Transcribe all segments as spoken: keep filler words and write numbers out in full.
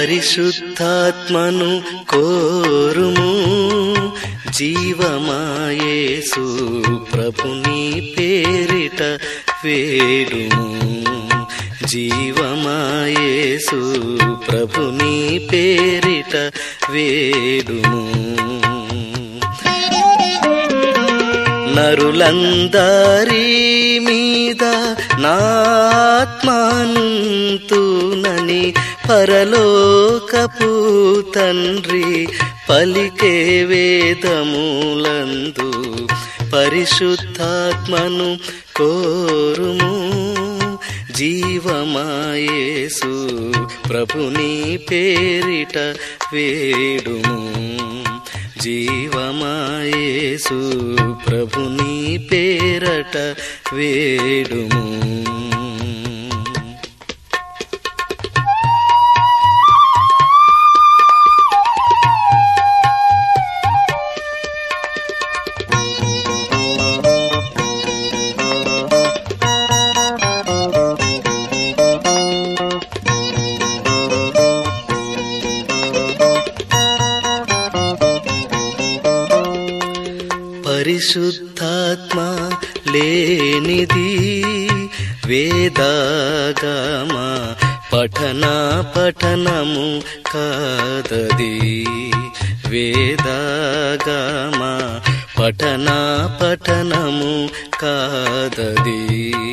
పరిశుద్ధాత్మను కోరుము జీవమాయేసు ప్రభుని పేరిట వేడుము జీవమాయేసు ప్రభుని పేరిట వేడుము నరులందరి మీద నాత్మానుంతునని పరలోకపు తండ్రి పలికే వేదములందు పరిశుద్ధాత్మను కోరుము జీవమాయేసు ప్రభుని పేరిట వేడుము జీవమాయేసు ప్రభుని పేరట వేడుము పరిశుద్ధాత్మ లేనిది వేదాగమ పఠన పఠనము కాదది వేదాగమ పఠన పఠనము కాదది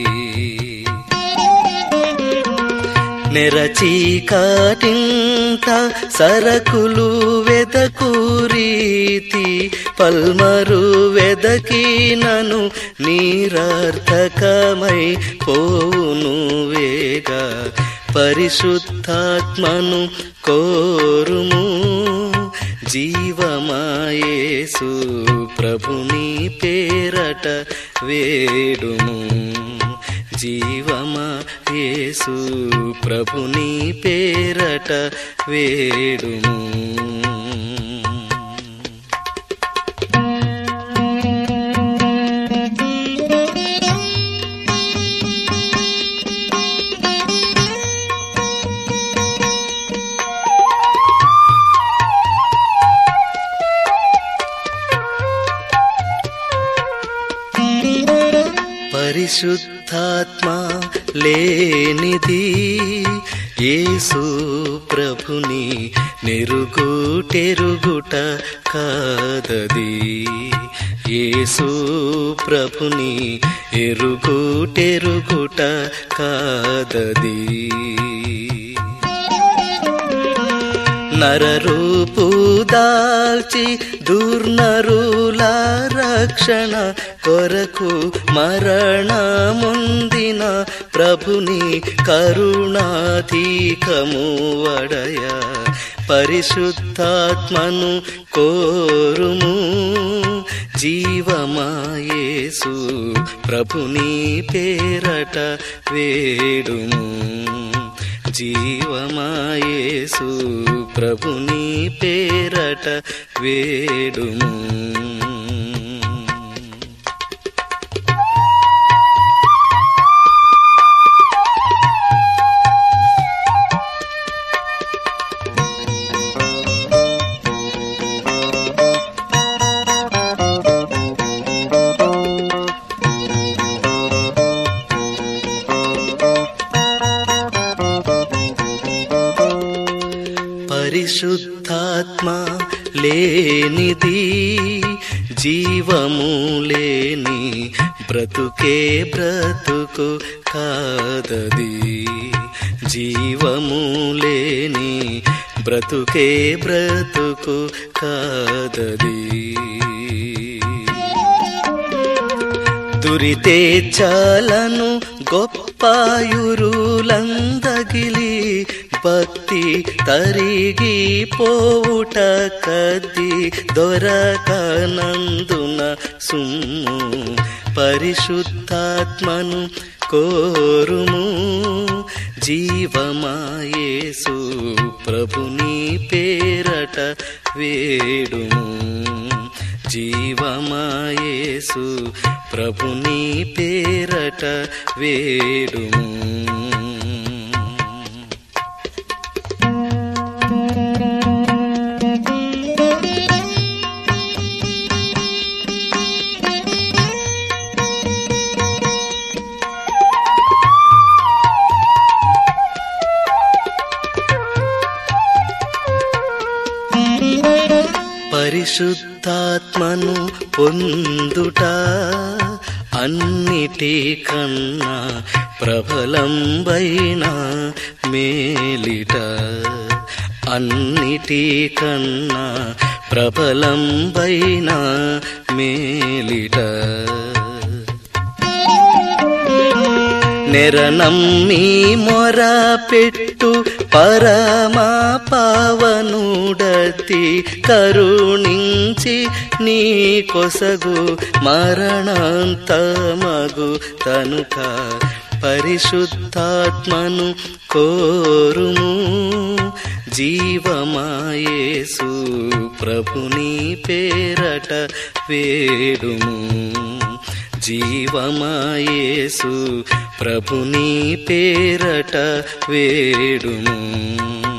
నెరచీకాటింట సరకులు వెదకు రీతి పల్మరు వెదకినను నీరర్థకమై పోవును వేగ పరిశుద్ధాత్మను కోరుము జీవమాయేసు ప్రభుని పేరట వేడుము జీవమాయేసు ప్రభుని పేరట వేడుము పరిశుద్ధాత్మ లేనిది యేసు ప్రభుని నెరుగుటెరుగుట కాదది యేసు ప్రభుని ఎరుగుటెరుగుట కాదది నరరూపు దాల్చి దుర్నరుల రక్షణ కొరకు మరణముందిన ప్రభుని కరుణాతీకము వడయ పరిశుద్ధాత్మను కోరుము జీవమాయేసు ప్రభుని పేరట వేడుము జీవమాయేసు ప్రభుని పేరట వేడుము పరిశుద్ధాత్మ లేనిది జీవము లేని బ్రతుకే బ్రతుకు కాదది జీవము లేని బ్రతుకే బ్రతుకు కాదది దురితే చాలను గొప్పాయురులందగిలి భక్తి తరిగి పోవుట కది దొరకనందున సుమ్ము పరిశుద్ధాత్మను కోరుము జీవమాయేసు ప్రభుని పేరట వేడుము జీవమాయేసు ప్రభుని పేరట వేడుము పరిశుద్ధాత్మను పొందుట అన్నిటికన్నా ప్రబలంబైన మేలిట, అన్నిటికన్నా ప్రబలంబైన మేలిట. నెరనమ్మి మొర పెట్టు పరమా పావనుడతి కరుణించి నీ కొసగు మరణాంతమగు తనుక పరిశుద్ధాత్మను కోరుము. జీవమాయేసు ప్రభుని పేరట వేడుము, జీవమాయేసు ప్రభుని పేరట వేడుము.